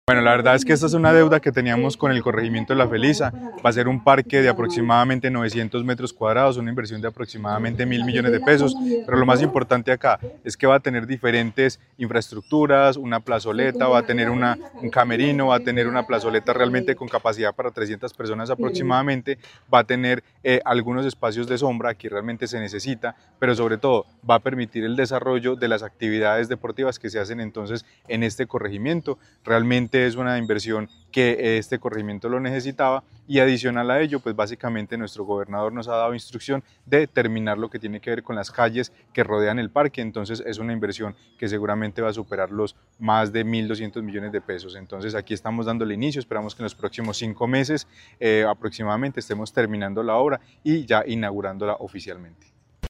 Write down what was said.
Bueno, la verdad es que esta es una deuda que teníamos con el corregimiento de La Felisa. Va a ser un parque de aproximadamente 900 metros cuadrados, una inversión de aproximadamente 1.000 millones de pesos, pero lo más importante acá es que va a tener diferentes infraestructuras, una plazoleta, va a tener un camerino, va a tener una plazoleta realmente con capacidad para 300 personas aproximadamente, va a tener algunos espacios de sombra que realmente se necesita, pero sobre todo va a permitir el desarrollo de las actividades deportivas que se hacen entonces en este corregimiento. Realmente es una inversión que este corregimiento lo necesitaba y adicional a ello, pues básicamente nuestro gobernador nos ha dado instrucción de terminar lo que tiene que ver con las calles que rodean el parque, entonces es una inversión que seguramente va a superar los más de 1.200 millones de pesos. Entonces aquí estamos dándole inicio, esperamos que en los próximos 5 meses aproximadamente estemos terminando la obra y ya inaugurándola oficialmente.